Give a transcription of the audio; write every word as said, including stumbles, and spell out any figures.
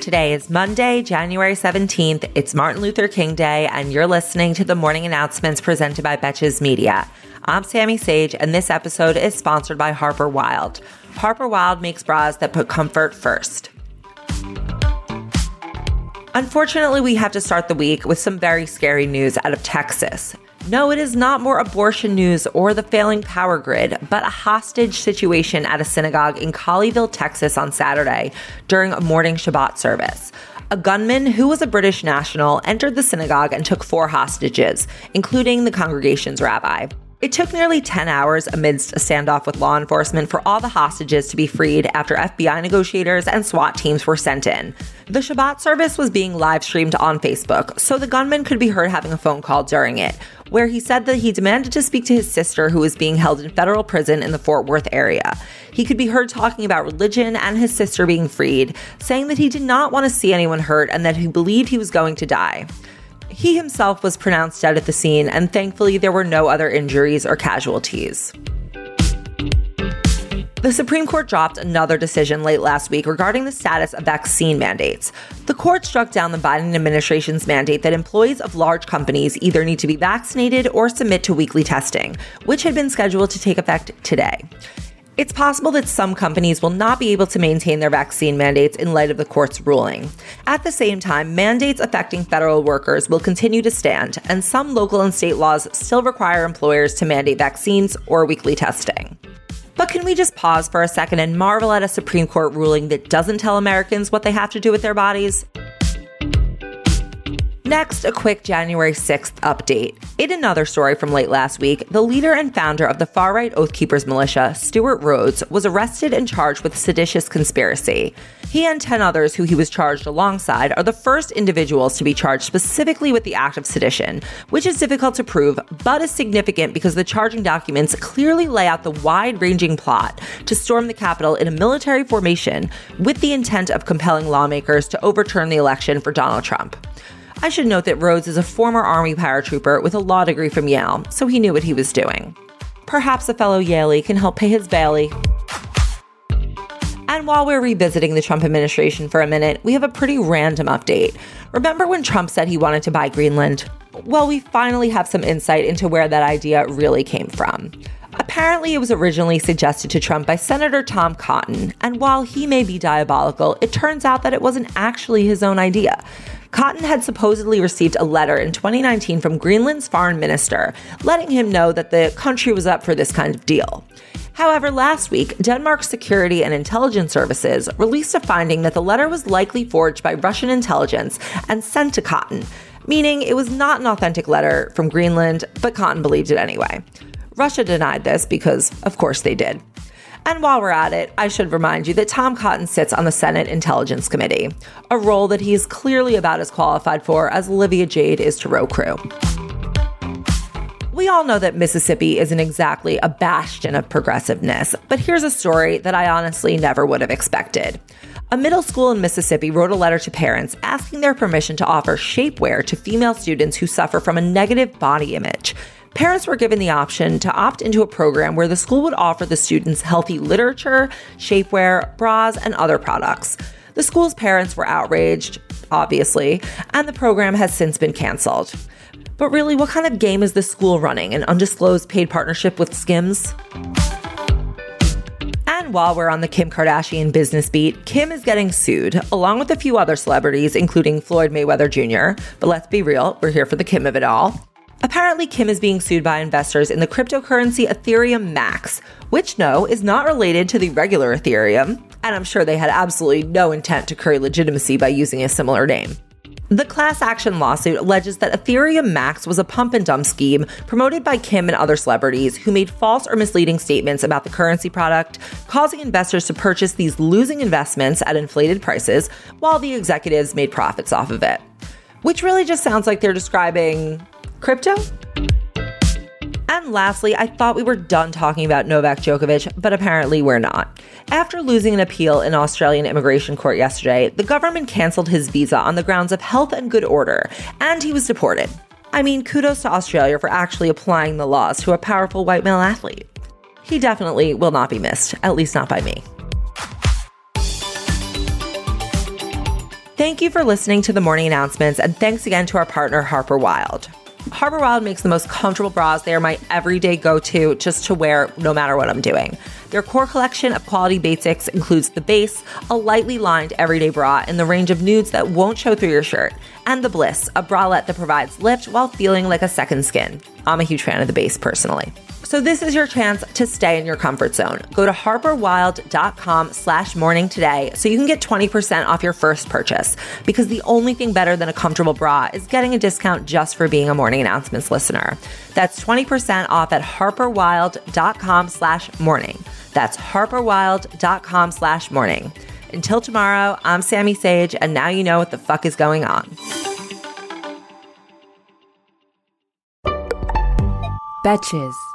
Today is Monday, January seventeenth. It's Martin Luther King Day, and you're listening to the morning announcements presented by Betches Media. I'm Sammy Sage, and this episode is sponsored by Harper Wilde. Harper Wilde makes bras that put comfort first. Unfortunately, we have to start the week with some very scary news out of Texas. No, it is not more abortion news or the failing power grid, but a hostage situation at a synagogue in Colleyville, Texas on Saturday during a morning Shabbat service. A gunman who was a British national entered the synagogue and took four hostages, including the congregation's rabbi. It took nearly ten hours amidst a standoff with law enforcement for all the hostages to be freed after F B I negotiators and SWAT teams were sent in. The Shabbat service was being live streamed on Facebook, so the gunman could be heard having a phone call during it, where he said that he demanded to speak to his sister who was being held in federal prison in the Fort Worth area. He could be heard talking about religion and his sister being freed, saying that he did not want to see anyone hurt and that he believed he was going to die. He himself was pronounced dead at the scene, and thankfully there were no other injuries or casualties. The Supreme Court dropped another decision late last week regarding the status of vaccine mandates. The court struck down the Biden administration's mandate that employees of large companies either need to be vaccinated or submit to weekly testing, which had been scheduled to take effect today. It's possible that some companies will not be able to maintain their vaccine mandates in light of the court's ruling. At the same time, mandates affecting federal workers will continue to stand, and some local and state laws still require employers to mandate vaccines or weekly testing. But can we just pause for a second and marvel at a Supreme Court ruling that doesn't tell Americans what they have to do with their bodies? Next, a quick January sixth update. In another story from late last week, the leader and founder of the far-right Oath Keepers militia, Stewart Rhodes, was arrested and charged with seditious conspiracy. He and ten others who he was charged alongside are the first individuals to be charged specifically with the act of sedition, which is difficult to prove, but is significant because the charging documents clearly lay out the wide-ranging plot to storm the Capitol in a military formation with the intent of compelling lawmakers to overturn the election for Donald Trump. I should note that Rhodes is a former Army paratrooper with a law degree from Yale, so he knew what he was doing. Perhaps a fellow Yalie can help pay his baily. And while we're revisiting the Trump administration for a minute, we have a pretty random update. Remember when Trump said he wanted to buy Greenland? Well, we finally have some insight into where that idea really came from. Apparently, it was originally suggested to Trump by Senator Tom Cotton, and while he may be diabolical, it turns out that it wasn't actually his own idea. Cotton had supposedly received a letter in twenty nineteen from Greenland's foreign minister, letting him know that the country was up for this kind of deal. However, last week, Denmark's Security and Intelligence Services released a finding that the letter was likely forged by Russian intelligence and sent to Cotton, meaning it was not an authentic letter from Greenland, but Cotton believed it anyway. Russia denied this because, of course, they did. And while we're at it, I should remind you that Tom Cotton sits on the Senate Intelligence Committee, a role that he is clearly about as qualified for as Olivia Jade is to row crew. We all know that Mississippi isn't exactly a bastion of progressiveness, but here's a story that I honestly never would have expected. A middle school in Mississippi wrote a letter to parents asking their permission to offer shapewear to female students who suffer from a negative body image. Parents were given the option to opt into a program where the school would offer the students healthy literature, shapewear, bras, and other products. The school's parents were outraged, obviously, and the program has since been canceled. But really, what kind of game is this school running? An undisclosed paid partnership with Skims? And while we're on the Kim Kardashian business beat, Kim is getting sued, along with a few other celebrities, including Floyd Mayweather Junior But let's be real, we're here for the Kim of it all. Apparently, Kim is being sued by investors in the cryptocurrency Ethereum Max, which, no, is not related to the regular Ethereum, and I'm sure they had absolutely no intent to curry legitimacy by using a similar name. The class action lawsuit alleges that Ethereum Max was a pump and dump scheme promoted by Kim and other celebrities who made false or misleading statements about the currency product, causing investors to purchase these losing investments at inflated prices while the executives made profits off of it. Which really just sounds like they're describing crypto? And lastly, I thought we were done talking about Novak Djokovic, but apparently we're not. After losing an appeal in Australian immigration court yesterday, the government canceled his visa on the grounds of health and good order, and he was deported. I mean, kudos to Australia for actually applying the laws to a powerful white male athlete. He definitely will not be missed, at least not by me. Thank you for listening to the morning announcements, and thanks again to our partner, Harper Wilde. Harper Wilde makes the most comfortable bras. They are my everyday go-to just to wear no matter what I'm doing. Their core collection of quality basics includes the base, a lightly lined everyday bra in the range of nudes that won't show through your shirt, and the Bliss, a bralette that provides lift while feeling like a second skin. I'm a huge fan of the base personally. So this is your chance to stay in your comfort zone. Go to harperwild.com slash morning today so you can get twenty percent off your first purchase, because the only thing better than a comfortable bra is getting a discount just for being a morning announcements listener. That's twenty percent off at harperwild.com slash morning. That's harperwild.com slash morning. Until tomorrow, I'm Sammy Sage, and now you know what the fuck is going on. Betches.